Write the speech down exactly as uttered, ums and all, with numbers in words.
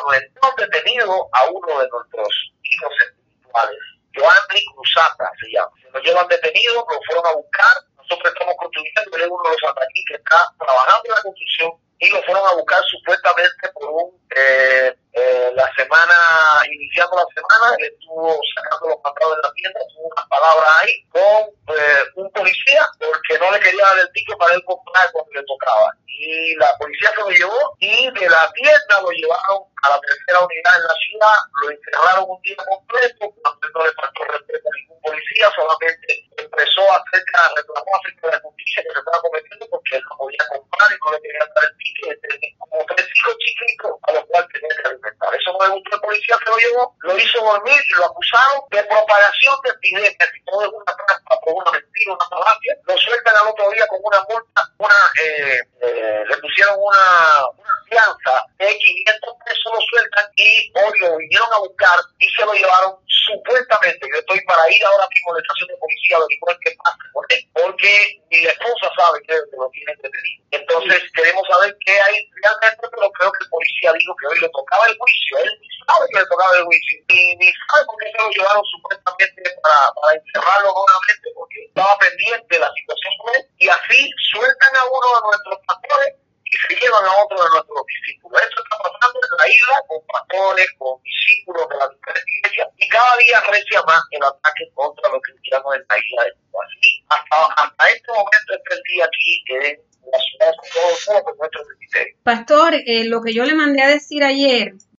Manuel, hemos detenido a uno de nuestros hijos espirituales, Joanny Cruzata se llama. Se lo llevan detenido, lo fueron a buscar. Nosotros estamos construyendo, él es uno de los ataquis que está trabajando en la construcción, y lo fueron a buscar supuestamente por un, eh, eh, la semana, iniciando la semana, él estuvo sacando los mandados de la tienda, tuvo unas palabras ahí con eh, un policía, porque no le quería dar el ticket para él comprar cuando le tocaba. Y la policía se lo llevó, y de la tienda lo llevaron a la tercera unidad en la ciudad, lo encerraron un día completo, cuando no le faltó respeto a ningún policía, solamente expresó acerca, reclamó acerca de la justicia que se estaba cometiendo, porque él no podía comprar y no le quería dar el ticket, tenía como tres hijos chiquitos a los cuales tenía que alimentar. Eso no le gustó, el policía se lo llevó, lo hizo dormir y lo acusaron de propagación de epidemias, y todo es una trampa, por una mentira, una falacia. Lo sueltan al otro día con una multa, una eh, eh, le pusieron una, una fianza de quinientos pesos, lo sueltan, y hoy lo vinieron a buscar y se lo llevaron supuestamente. Yo estoy para ir ahora mismo a la estación de policía a averiguar qué pasa con él, porque ni la esposa sabe que lo tienen detenido. Entonces queremos saber qué hay realmente, pero creo que el policía dijo que hoy le tocaba el juicio. Él ni sabe que le tocaba el juicio, y ni sabe por qué se lo llevaron supuestamente para, para encerrarlo nuevamente, porque estaba pendiente de la situación con él, y así sueltan a uno de nuestros pastores y se llevan a otro de nuestros discípulos. Esto está pasando en la isla con pastores, con discípulos de las diferentes iglesias, y cada día recia más el ataque contra los cristianos en la isla de Cuba. Así, hasta, hasta este momento, este es el día aquí en la ciudad de todo el mundo con nuestro ministerio. Pastor, eh, lo que yo le mandé a decir ayer